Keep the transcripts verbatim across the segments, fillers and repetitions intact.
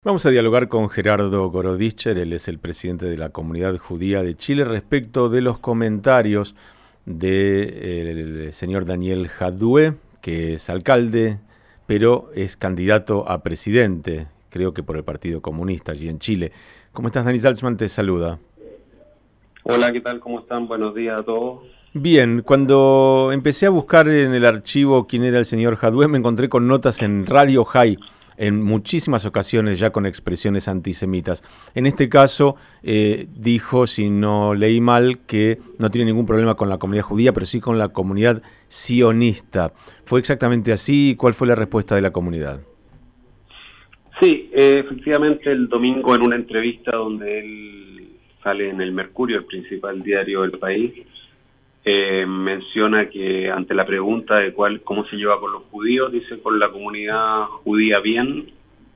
Vamos a dialogar con Gerardo Gorodischer, él es el presidente de la Comunidad Judía de Chile, respecto de los comentarios del señor Daniel Jadue, que es alcalde, pero es candidato a presidente, creo que por el Partido Comunista allí en Chile. ¿Cómo estás, Dani Salzman? Te saluda. Hola, ¿qué tal? ¿Cómo están? Buenos días a todos. Bien, cuando empecé a buscar en el archivo quién era el señor Jadue, me encontré con notas en Radio High, en muchísimas ocasiones ya con expresiones antisemitas. En este caso eh, dijo, si no leí mal, que no tiene ningún problema con la comunidad judía, pero sí con la comunidad sionista. ¿Fue exactamente así? ¿Cuál fue la respuesta de la comunidad? Sí, eh, efectivamente el domingo en una entrevista donde él sale en el Mercurio, el principal diario del país, eh, menciona que ante la pregunta de cuál, cómo se lleva con los judíos, dice con la comunidad judía bien,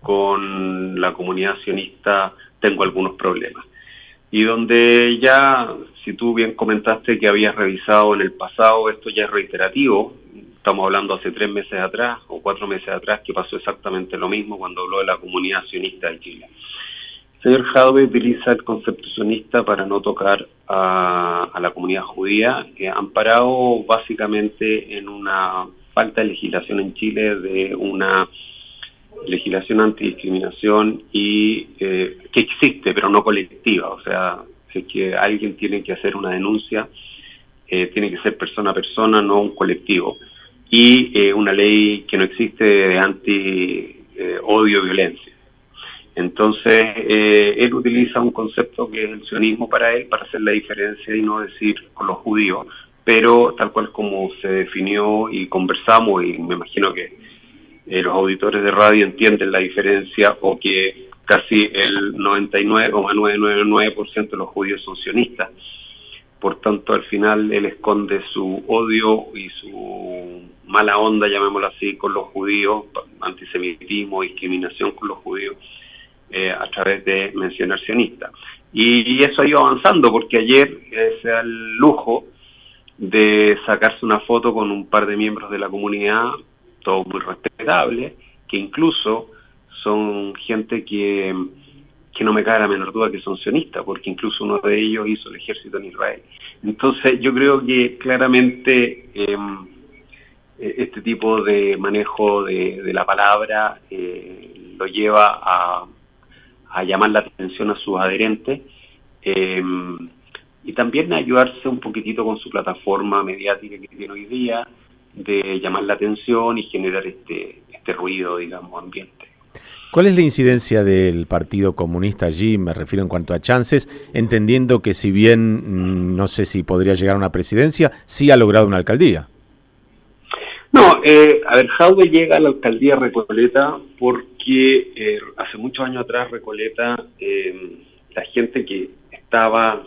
con la comunidad sionista tengo algunos problemas. Y donde ya, si tú bien comentaste que habías revisado en el pasado, esto ya es reiterativo, estamos hablando hace tres meses atrás o cuatro meses atrás que pasó exactamente lo mismo cuando habló de la comunidad sionista de Chile. El señor Jadwe utiliza el concepto sionista para no tocar a, a la comunidad judía, que amparado básicamente en una falta de legislación en Chile, de una legislación antidiscriminación y eh, que existe pero no colectiva. O sea, si es que alguien tiene que hacer una denuncia, eh, tiene que ser persona a persona, no un colectivo. Y eh, una ley que no existe de anti-odio eh, violencia. Entonces, eh, él utiliza un concepto que es el sionismo para él, para hacer la diferencia y no decir con los judíos, pero tal cual como se definió y conversamos, y me imagino que eh, los auditores de radio entienden la diferencia, o que casi el noventa y nueve coma novecientos noventa y nueve por ciento de los judíos son sionistas. Por tanto, al final él esconde su odio y su mala onda, llamémoslo así, con los judíos, antisemitismo, discriminación con los judíos, eh, a través de mencionar sionista. Y, y eso ha ido avanzando, porque ayer eh, se da el lujo de sacarse una foto con un par de miembros de la comunidad, todos muy respetables, que incluso son gente que... que no me cabe la menor duda que son sionistas, porque incluso uno de ellos hizo el ejército en Israel. Entonces yo creo que claramente eh, este tipo de manejo de, de la palabra eh, lo lleva a, a llamar la atención a sus adherentes eh, y también a ayudarse un poquitito con su plataforma mediática que tiene hoy día, de llamar la atención y generar este, este ruido, digamos, ambiente. ¿Cuál es la incidencia del Partido Comunista allí? Me refiero en cuanto a chances, entendiendo que si bien no sé si podría llegar a una presidencia, sí ha logrado una alcaldía. No, eh, a ver, Jadwe llega a la alcaldía de Recoleta porque eh, hace muchos años atrás Recoleta, eh, la gente que estaba,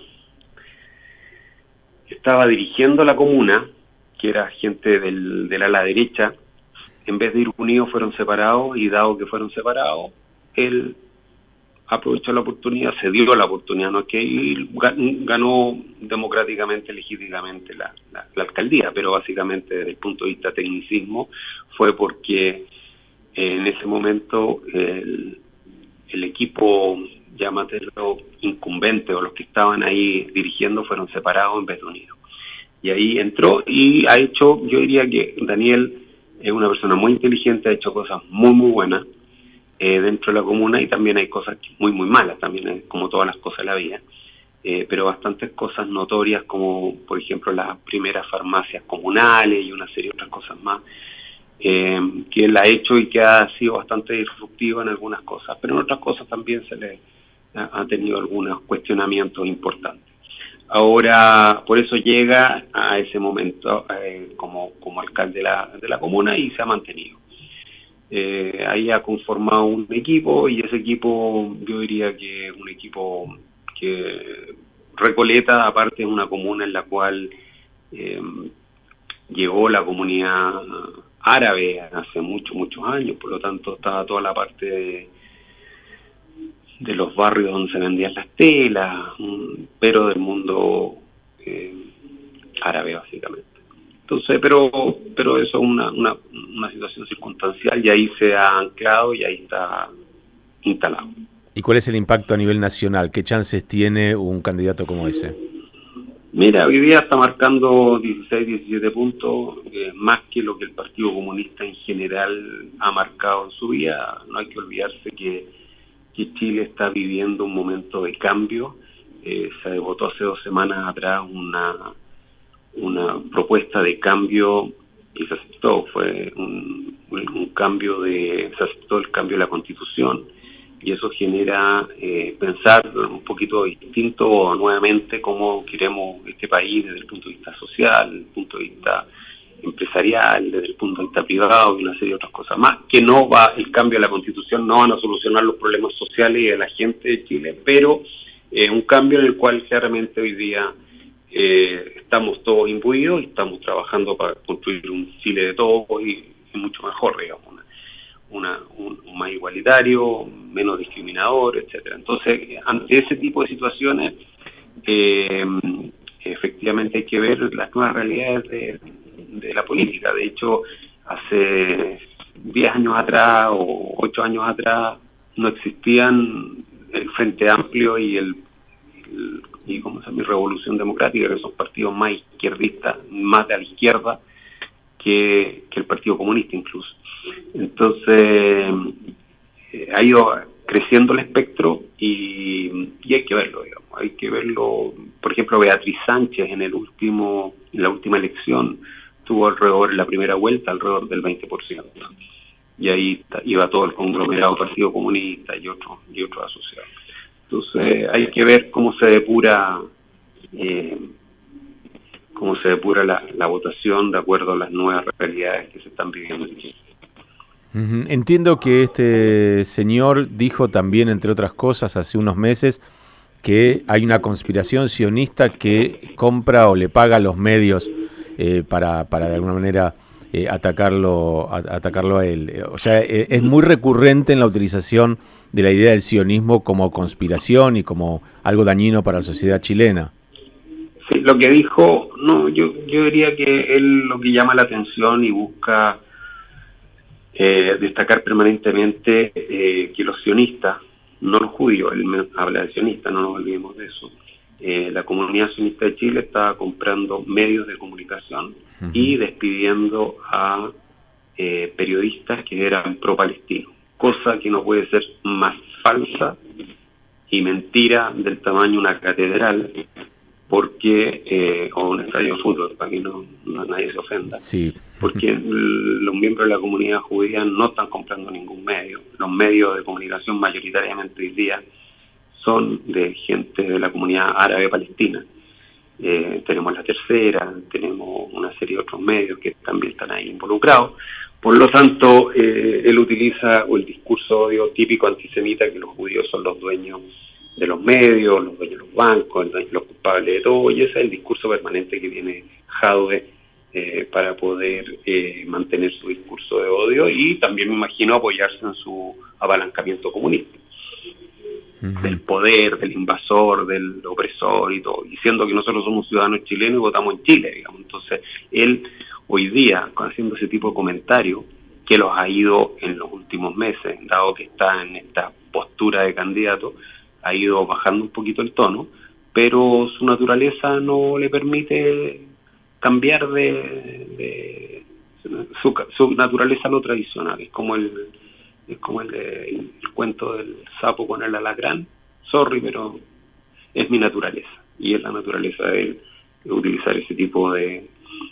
estaba dirigiendo la comuna, que era gente del, del ala derecha, en vez de ir unidos fueron separados, y dado que fueron separados, él aprovechó la oportunidad, se dio la oportunidad, no es que él ganó democráticamente, legítimamente la, la, la alcaldía, pero básicamente desde el punto de vista tecnicismo fue porque en ese momento el, el equipo, llámatelo incumbente, o los que estaban ahí dirigiendo fueron separados en vez de unidos. Y ahí entró y ha hecho, yo diría que Daniel es una persona muy inteligente, ha hecho cosas muy, muy buenas eh, dentro de la comuna, y también hay cosas muy, muy malas, también hay, como todas las cosas de la vida, eh, pero bastantes cosas notorias, como por ejemplo las primeras farmacias comunales y una serie de otras cosas más, eh, que él ha hecho y que ha sido bastante disruptivo en algunas cosas, pero en otras cosas también se le ha, ha tenido algunos cuestionamientos importantes. Ahora, por eso llega a ese momento eh, como, como alcalde de la, de la comuna, y se ha mantenido. Eh, ahí ha conformado un equipo, y ese equipo, yo diría que es un equipo que Recoleta, aparte, es una comuna en la cual eh, llegó la comunidad árabe hace muchos, muchos años, por lo tanto estaba toda la parte de de los barrios donde se vendían las telas, pero del mundo eh, árabe básicamente. Entonces, pero pero eso es una, una, una situación circunstancial, y ahí se ha anclado y ahí está instalado. ¿Y cuál es el impacto a nivel nacional? ¿Qué chances tiene un candidato como ese? Mira, hoy día está marcando dieciséis, diecisiete puntos, eh, más que lo que el Partido Comunista en general ha marcado en su vida. No hay que olvidarse que, que Chile está viviendo un momento de cambio. Eh, se votó hace dos semanas atrás una, una propuesta de cambio y se aceptó. Fue un, un cambio de, se aceptó el cambio de la Constitución. Y eso genera eh, pensar un poquito distinto nuevamente cómo queremos este país desde el punto de vista social, desde el punto de vista empresarial, desde el punto de vista privado y una serie de otras cosas más, que no va, el cambio de la Constitución no van a solucionar los problemas sociales de la gente de Chile, pero eh, un cambio en el cual claramente hoy día eh, estamos todos imbuidos y estamos trabajando para construir un Chile de todos y, y mucho mejor, digamos. Una, un, un más igualitario, menos discriminador, etcétera. Entonces, ante ese tipo de situaciones, eh, efectivamente hay que ver las nuevas realidades de, de la política. De hecho, hace diez años atrás o ocho años atrás no existían el Frente Amplio y el, el y ¿cómo se llama? Revolución Democrática, que son partidos más izquierdistas, más de la izquierda que, que el Partido Comunista incluso. Entonces, eh, ha ido creciendo el espectro y, y hay que verlo, digamos, hay que verlo. Por ejemplo, Beatriz Sánchez en el último, en la última elección tuvo alrededor, en la primera vuelta, alrededor del veinte por ciento. Y ahí iba todo el conglomerado Partido Comunista y otros y otros asociados. Entonces, hay que ver cómo se depura eh, cómo se depura la, la votación de acuerdo a las nuevas realidades que se están viviendo en Chile. Entiendo que este señor dijo también, entre otras cosas, hace unos meses, que hay una conspiración sionista que compra o le paga a los medios eh, para, para de alguna manera eh, atacarlo, a, atacarlo a él. O sea, eh, es muy recurrente en la utilización de la idea del sionismo como conspiración y como algo dañino para la sociedad chilena. Sí, lo que dijo, no, yo, yo diría que él lo que llama la atención y busca Eh, destacar permanentemente eh, que los sionistas, no los judíos, él me habla de sionistas, no nos olvidemos de eso, eh, la comunidad sionista de Chile estaba comprando medios de comunicación uh-huh. y despidiendo a eh, periodistas que eran pro-palestinos, cosa que no puede ser más falsa y mentira del tamaño de una catedral, porque eh, o un estadio de fútbol, para que no, no nadie se ofenda, sí. porque los miembros de la comunidad judía no están comprando ningún medio. Los medios de comunicación mayoritariamente hoy día son de gente de la comunidad árabe palestina. Eh, tenemos La Tercera, tenemos una serie de otros medios que también están ahí involucrados. Por lo tanto, eh, él utiliza el discurso de odio típico antisemita, que los judíos son los dueños de los medios, los dueños de los bancos, los culpables de todo, y ese es el discurso permanente que tiene Jadwe eh, para poder eh, mantener su discurso de odio y también me imagino apoyarse en su apalancamiento comunista, uh-huh. del poder, del invasor, del opresor y todo, diciendo que nosotros somos ciudadanos chilenos y votamos en Chile, digamos. Entonces, él hoy día, haciendo ese tipo de comentarios, que los ha ido en los últimos meses, dado que está en esta postura de candidato, ha ido bajando un poquito el tono, pero su naturaleza no le permite cambiar de, de su, su naturaleza lo tradicional. Es como el es como el, el, el cuento del sapo con el alacrán. Sorry, pero es mi naturaleza y es la naturaleza de él de utilizar ese tipo de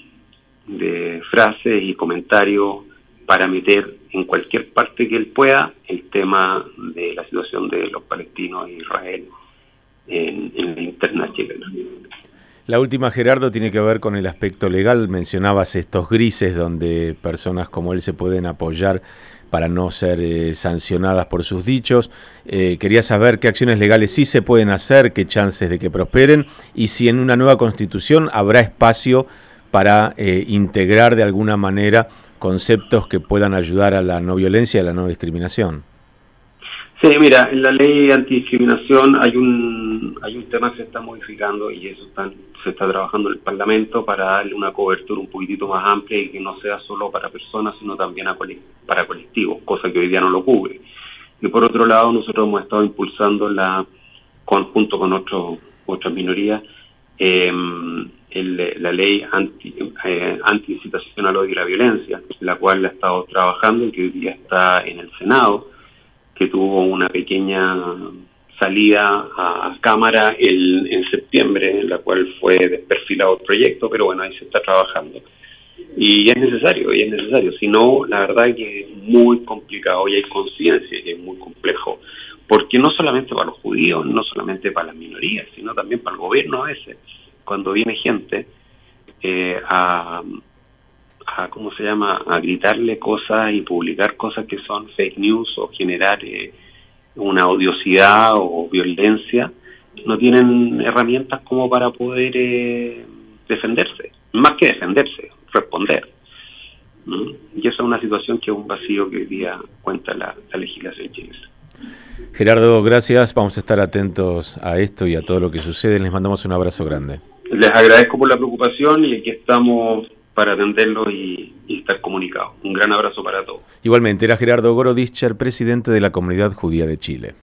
de frases y comentarios para meter en cualquier parte que él pueda el tema de la situación de los palestinos e Israel en, en la interna chilena. La última, Gerardo, tiene que ver con el aspecto legal. Mencionabas estos grises donde personas como él se pueden apoyar para no ser eh, sancionadas por sus dichos. Eh, quería saber qué acciones legales sí se pueden hacer, qué chances de que prosperen y si en una nueva constitución habrá espacio para eh, integrar de alguna manera conceptos que puedan ayudar a la no violencia y a la no discriminación. Sí, mira, en la ley antidiscriminación hay un hay un tema que se está modificando y eso está, se está trabajando en el Parlamento para darle una cobertura un poquitito más amplia y que no sea solo para personas, sino también a, para colectivos, cosa que hoy día no lo cubre. Y por otro lado, nosotros hemos estado impulsando la, junto con otros otras minorías, eh, el, la ley anti, eh, anti-incitación al odio y la violencia, la cual ha estado trabajando y que hoy día está en el Senado, que tuvo una pequeña salida a Cámara el, en septiembre, en la cual fue desperfilado el proyecto, pero bueno, ahí se está trabajando. Y es necesario, y es necesario. Si no, la verdad es que es muy complicado y hay conciencia que es muy complejo. Porque no solamente para los judíos, no solamente para las minorías, sino también para el gobierno a veces. Cuando viene gente eh, a, a, ¿cómo se llama?, a gritarle cosas y publicar cosas que son fake news o generar eh, una odiosidad o violencia, no tienen herramientas como para poder eh, defenderse. Más que defenderse, responder. ¿Mm? Y esa es una situación que es un vacío que hoy día cuenta la, la legislación chilena. Gerardo, gracias. Vamos a estar atentos a esto y a todo lo que sucede. Les mandamos un abrazo grande. Les agradezco por la preocupación y aquí estamos para atenderlo y, y estar comunicados. Un gran abrazo para todos. Igualmente, era Gerardo Gorodischer, presidente de la Comunidad Judía de Chile.